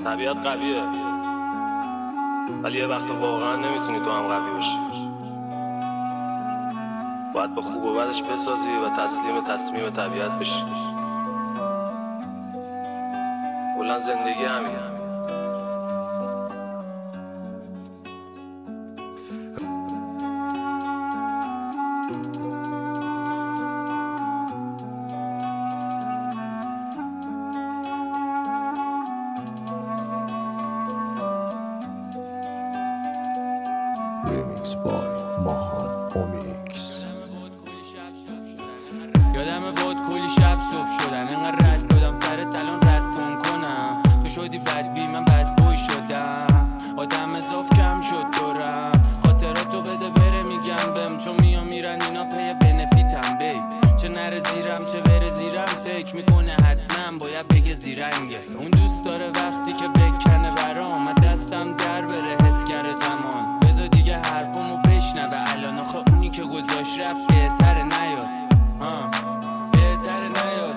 طبیعت قویه ولی یه وقت واقعا نمیتونی تو هم قوی باشی. باید با خوب و بدش بسازی و تسلیم تصمیم طبیعت بشی. کلا زندگی همینه. Remix by Mahan Omix. یادم بود کلی شب صبح شدن اینقدر رد بودم سرت الان رد کنم تو شدی بد بی من بد بوی شدم آدم اضاف کم شد دورم خاطراتو بده بره میگم بهم چون میام میرن اینا پی بنفیتم بیب چه نره زیرم چه بره زیرم فکر میکنه حتما باید بگه زیرنگه اون دوست داره وقتی که بکنه برام دستم در بره حس کرده زمان بذار دیگه حرفمو بشنوه الان آخه اونی که گذاشت رفت بهتره نیاد بهتره نیاد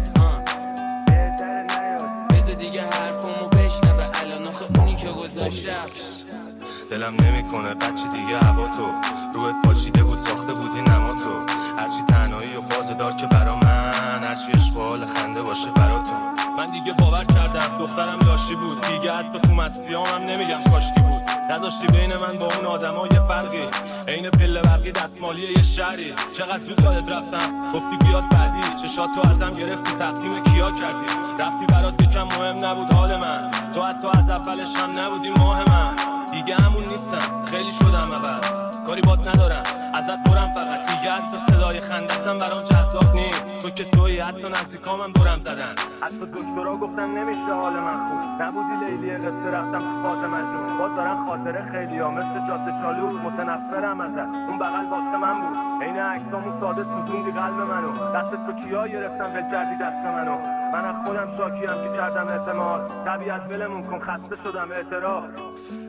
بذار دیگه حرفمو بشنوه الان آخه اونی که گذاشت رفت دلم نمیکنه بچه دیگه هوا تو روحت پاشیده بود ساخته بودی نما تو هرچی تنهایی و فاز دار که برا من هرچی عشق و حال خنده باشه برا تو من دیگه باور کردم دخترم لاشی بود دیگه حتی تو مسیامم نمیگم کاشکی بود نذاشتی بین من با اون آدما یه فرقی عین پله برقی دستمالی یه شهری چقدر زود یادت رفتم گفتی بیاد بعدی چشاتو ازم گرفتی تقدیم کیا کردی رفتی برات یکم مهم نبود حال من تو حتی از اولش هم نبودی ماه من دیگه همون نیستم خیلی شدم اول کاری بات ندارم ازت برم فقط دیگه حتی صدای خندتم برام جذاب نیست تو که تویی حتی نزدیکامم دورم زدن حتی دکترها گفتن نمیشه حال من خوب نبودی لیلی قصه رفتم تو فاطمه جون باز دارن خاطره خیلی ها مثل جاده چالو متنفرم ازت اون بغل واسه من بود عین عکسامون ساده سوزوندی قلب منو دست تو کیا گرفتم ول کردی دست منو من از خودم شاکیم که کردم اعتماد طبیعت ولمون کن خسته شدم اعتراف